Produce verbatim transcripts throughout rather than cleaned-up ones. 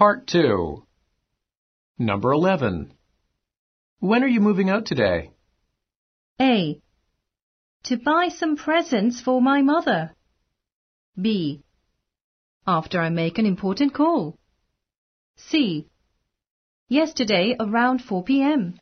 Part two. Number eleven. When are you moving out today? A. To buy some presents for my mother. B. After I make an important call. C. Yesterday around four p m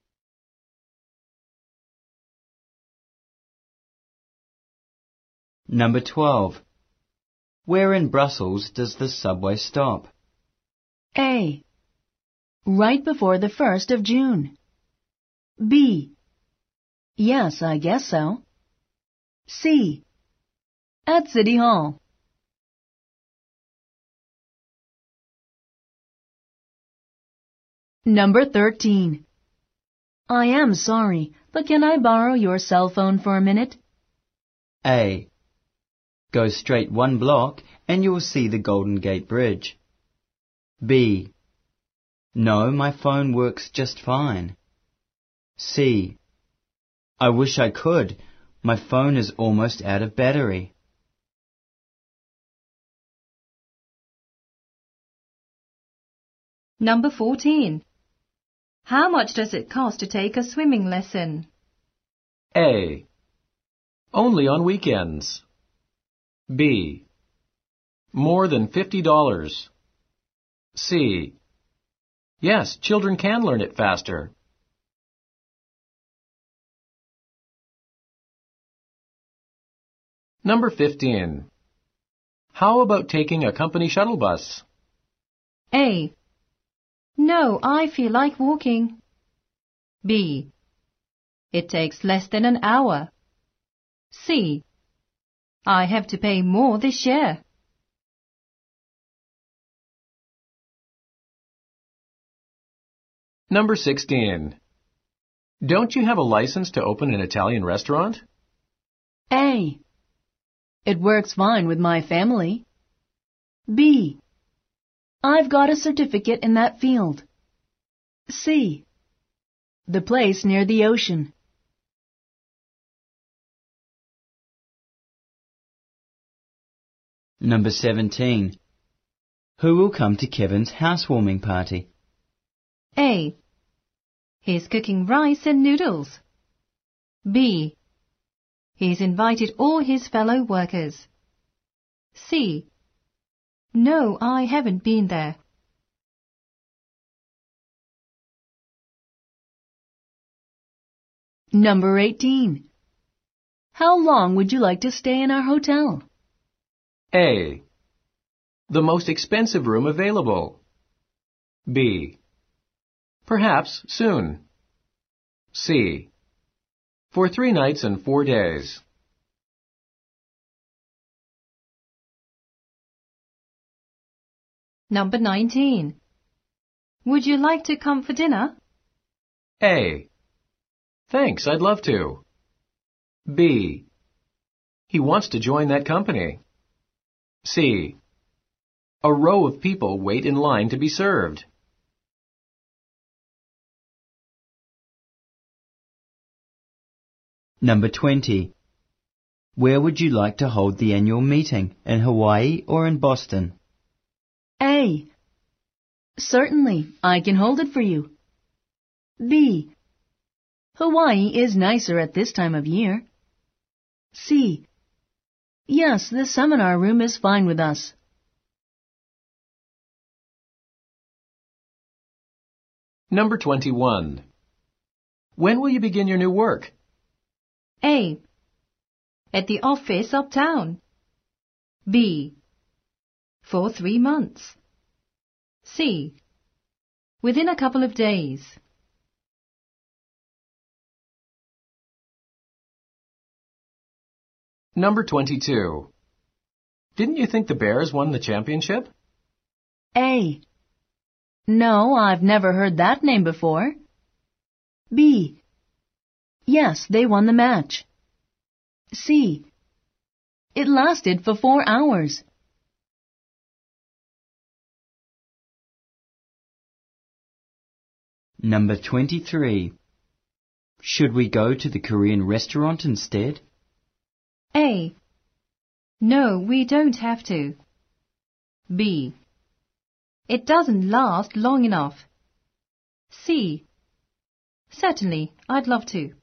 Number twelve. Where in Brussels does the subway stop? A. Right before the first of June. B. Yes, I guess so. C. At City Hall. Number thirteen. I am sorry, but can I borrow your cell phone for a minute? A. Go straight one block and you will see the Golden Gate Bridge. B. No, my phone works just fine. C. I wish I could. My phone is almost out of battery. Number fourteen. How much does it cost to take a swimming lesson? A. Only on weekends. B. More than fifty dollars. C. Yes, children can learn it faster. Number fifteen. How about taking a company shuttle bus? A. No, I feel like walking. B. It takes less than an hour. C. I have to pay more this year. Number sixteen. Don't you have a license to open an Italian restaurant? A. It works fine with my family. B. I've got a certificate in that field. C. The place near the ocean. Number seventeen. Who will come to Kevin's housewarming party? A. He's cooking rice and noodles. B. He's invited all his fellow workers. C. No, I haven't been there. Number eighteen. How long would you like to stay in our hotel? A. The most expensive room available. B. Perhaps soon. C. For three nights and four days. Number nineteen. Would you like to come for dinner? A. Thanks, I'd love to. B. He wants to join that company. C. A row of people wait in line to be served. Number twenty. Where would you like to hold the annual meeting, in Hawaii or in Boston? A. Certainly, I can hold it for you. B. Hawaii is nicer at this time of year. C. Yes, the seminar room is fine with us. Number twenty-one. When will you begin your new work? A. At the office uptown. B. For three months. C. Within a couple of days. Number twenty-two. Didn't you think the Bears won the championship? A. No, I've never heard that name before. B. Yes, they won the match. C. It lasted for four hours. Number twenty-three. Should we go to the Korean restaurant instead? A. No, we don't have to. B. It doesn't last long enough. C. Certainly, I'd love to.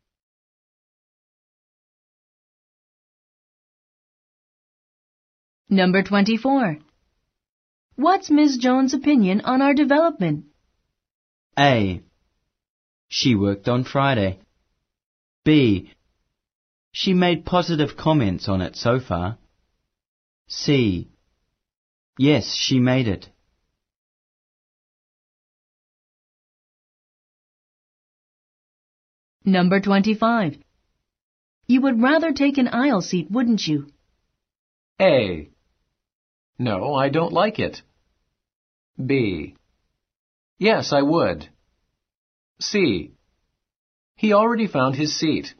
Number twenty-four. What's Miss Jones' opinion on our development? A. She worked on Friday. B. She made positive comments on it so far. C. Yes, she made it. Number twenty-five. You would rather take an aisle seat, wouldn't you? A. No, I don't like it. B. Yes, I would. C. He already found his seat.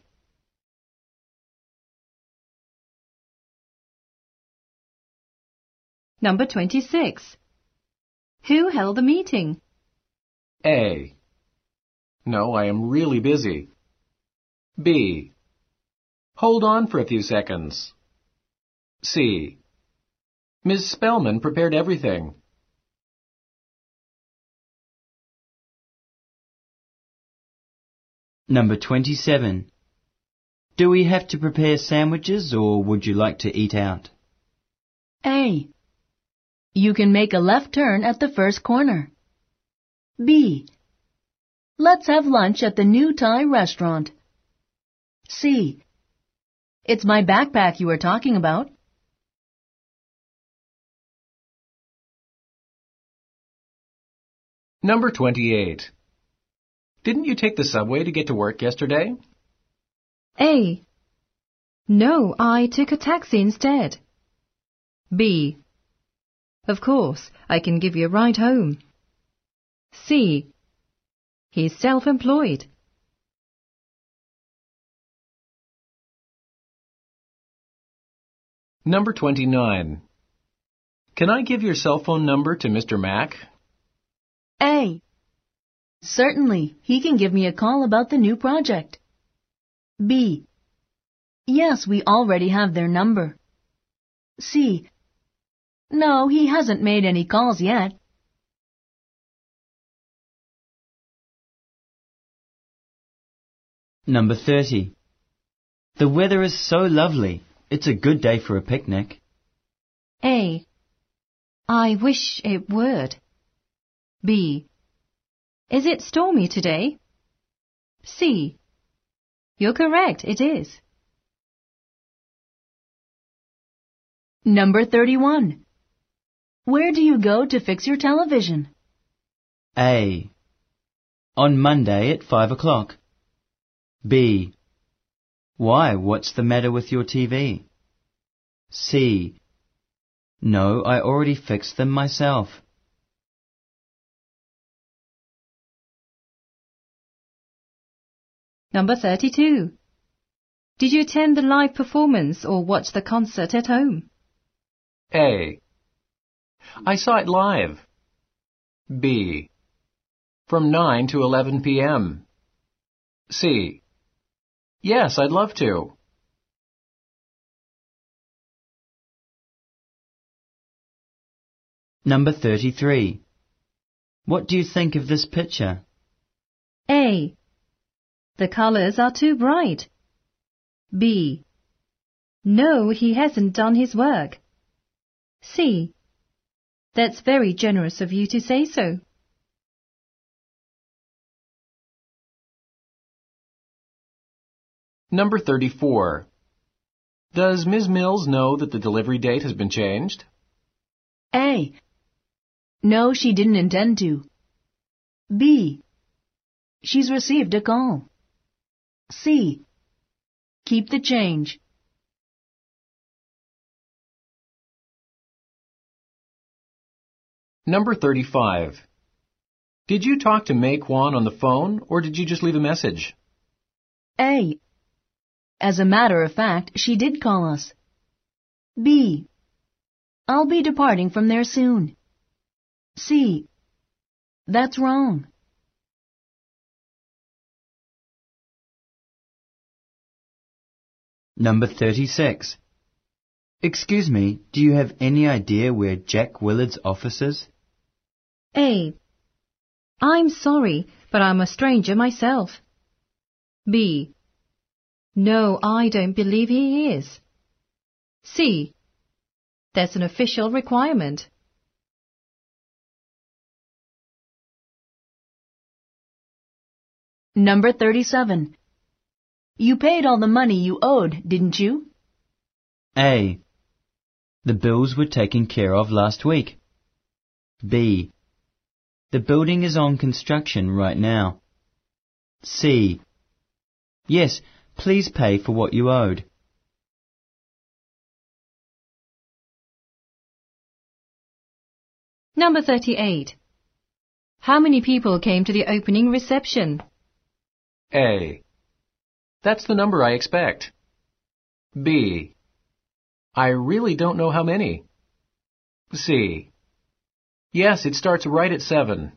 Number twenty-six. Who held the meeting? A. No, I am really busy. B. Hold on for a few seconds. C. Miz Spellman prepared everything. Number twenty-seven. Do we have to prepare sandwiches or would you like to eat out? A. You can make a left turn at the first corner. B. Let's have lunch at the new Thai restaurant. C. It's my backpack you were talking about. Number twenty-eight. Didn't you take the subway to get to work yesterday? A. No, I took a taxi instead. B. Of course, I can give you a ride home. C. He's self-employed. Number twenty-nine. Can I give your cell phone number to Mister Mack? A. Certainly, he can give me a call about the new project. B. Yes, we already have their number. C. No, he hasn't made any calls yet. Number thirty. The weather is so lovely. It's a good day for a picnic. A. I wish it would. B. Is it stormy today? C. You're correct, it is. Number thirty-one. Where do you go to fix your television? A. On Monday at five o'clock. B. Why, what's the matter with your T V? C. No, I already fixed them myself. Number thirty-two. Did you attend the live performance or watch the concert at home? A. I saw it live. B. From nine to eleven p.m. C. Yes, I'd love to. Number thirty-three. What do you think of this picture? A. The colors are too bright. B. No, he hasn't done his work. C. That's very generous of you to say so. Number thirty-four. Does Miz Mills know that the delivery date has been changed? A. No, she didn't intend to. B. She's received a call. C. Keep the change. Number thirty-five. Did you talk to May Kwan on the phone, or did you just leave a message? A. As a matter of fact, she did call us. B. I'll be departing from there soon. C. That's wrong. Number thirty-six. Excuse me, do you have any idea where Jack Willard's office is? A. I'm sorry, but I'm a stranger myself. B. No, I don't believe he is. C. That's an official requirement. Number thirty-seven. You paid all the money you owed, didn't you? A. The bills were taken care of last week. B. The building is on construction right now. C. Yes, please pay for what you owed. Number thirty-eight. How many people came to the opening reception? A. That's the number I expect. B. I really don't know how many. C. Yes, it starts right at seven.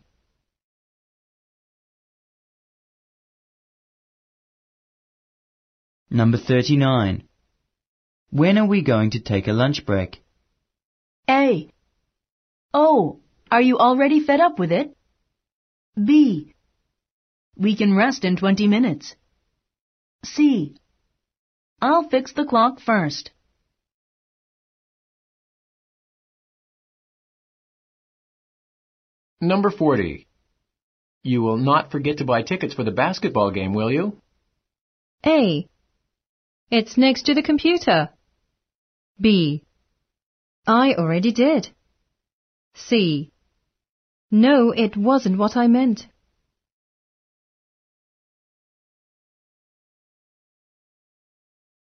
Number thirty-nine. When are we going to take a lunch break? A. Oh, are you already fed up with it? B. We can rest in twenty minutes. C. I'll fix the clock first. Number forty. You will not forget to buy tickets for the basketball game, will you? A. It's next to the computer. B. I already did. C. No, it wasn't what I meant.